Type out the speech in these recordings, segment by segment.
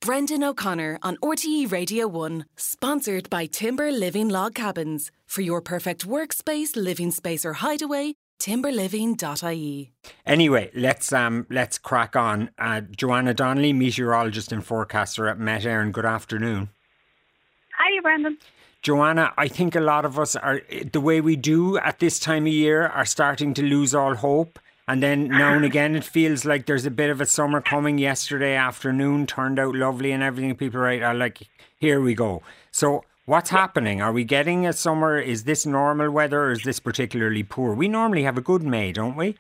Brendan O'Connor on RTE Radio 1, sponsored by Timber Living Log Cabins. For your perfect workspace, living space or hideaway, timberliving.ie. Anyway, let's crack on. Joanna Donnelly, meteorologist and forecaster at Met Éireann. Good afternoon. Hi, Brendan. Joanna, I think a lot of us are, the way we do at this time of year, are starting to lose all hope. And then now and again, it feels like there's a bit of a summer coming. Yesterday afternoon turned out lovely and everything. People are like, here we go. So what's happening? Are we getting a summer? Is this normal weather or is this particularly poor? We normally have a good May, don't we?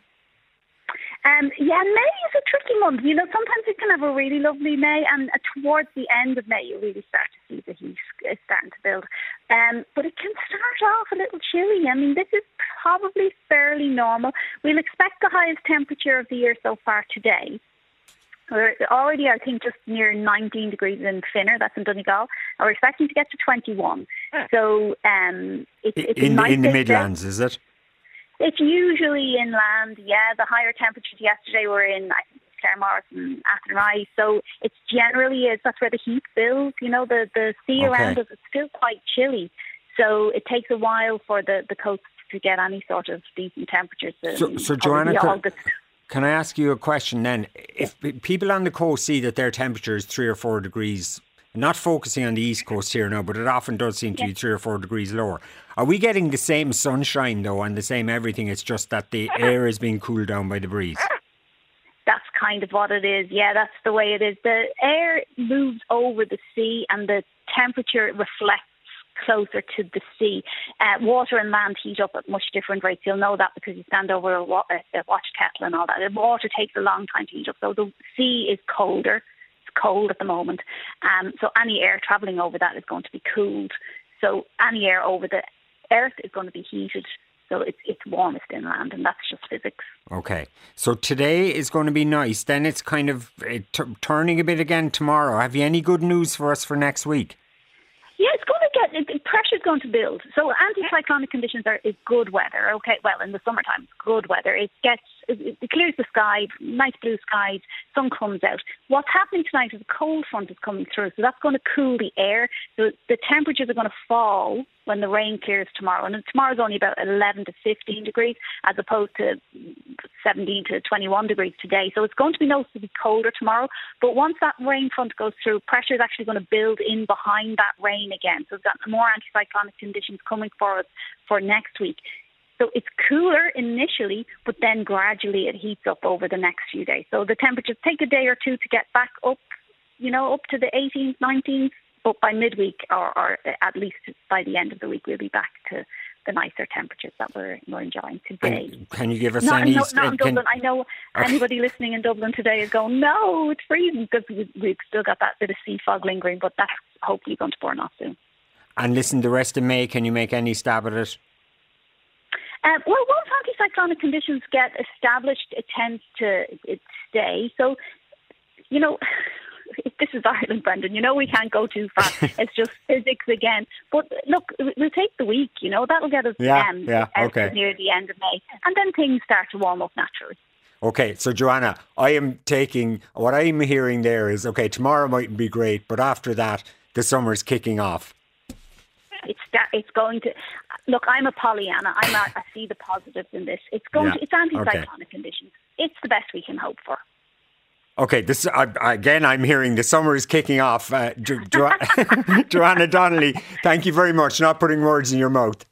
Yeah, May is a tricky month. You know, sometimes you can have a really lovely May, and towards the end of May, you really start to see the heat starting to build. But it can start off a little chilly. I mean, this is probably fairly normal. We'll expect the highest temperature of the year so far today. We're already, I think, just near 19 degrees in Finner, that's in Donegal, and we're expecting to get to 21. So it's in, a nice in the Midlands, is it? It's usually inland, yeah. The higher temperatures yesterday were in, I think, Claremorris and Athenry. So it's generally that's where the heat builds. You know, the sea around us is still quite chilly. So it takes a while for the coast to get any sort of decent temperatures. So Joanna, can I ask you a question then? If people on the coast see that their temperature is 3 or 4 degrees, not focusing on the east coast here now, but it often does seem to be 3 or 4 degrees lower. Are we getting the same sunshine though and the same everything? It's just that the air is being cooled down by the breeze. That's kind of what it is. Yeah, that's the way it is. The air moves over the sea and the temperature reflects closer to the sea. Water and land heat up at much different rates. You'll know that because you stand over a watch kettle and all that. The water takes a long time to heat up. So the sea is colder. Cold at the moment, so any air travelling over that is going to be cooled. So any air over the earth is going to be heated, so it's warmest inland, and that's just physics. Okay, so today is going to be nice. Then it's kind of turning a bit again tomorrow. Have you any good news for us for next week? Yeah, it's going to get, pressure's going to build. So anticyclonic conditions is good weather, okay? Well, in the summertime, it's good weather. It clears the sky, nice blue skies, sun comes out. What's happening tonight is a cold front is coming through, so that's going to cool the air. So the temperatures are going to fall when the rain clears tomorrow. And tomorrow's only about 11 to 15 degrees as opposed to 17 to 21 degrees today. So it's going to be noticeably colder tomorrow. But once that rain front goes through, pressure is actually going to build in behind that rain again. So we've got more anticyclonic conditions coming for us for next week. So it's cooler initially, but then gradually it heats up over the next few days. So the temperatures take a day or two to get back up, up to the 18th, 19th. But by midweek, or at least by the end of the week, we'll be back to the nicer temperatures that we're enjoying today. And can you give us not any... Not in Dublin. I know anybody listening in Dublin today is going, no, it's freezing, because we've still got that bit of sea fog lingering, but that's hopefully going to burn off soon. And listen, the rest of May, can you make any stab at it? Well, once anticyclonic conditions get established, it tends to stay. So, this is Ireland, Brendan. We can't go too far. It's just physics again. But look, we'll take the week. That'll get us out near the end of May, and then things start to warm up naturally. Okay, so Joanna, what I'm hearing there is, okay, tomorrow mightn't be great, but after that, the summer's kicking off. It's going to look. I'm a Pollyanna. I see the positives in this. It's anticyclonic conditions. It's the best we can hope for. Okay, again, I'm hearing the summer is kicking off. Joanna Donnelly, thank you very much. Not putting words in your mouth.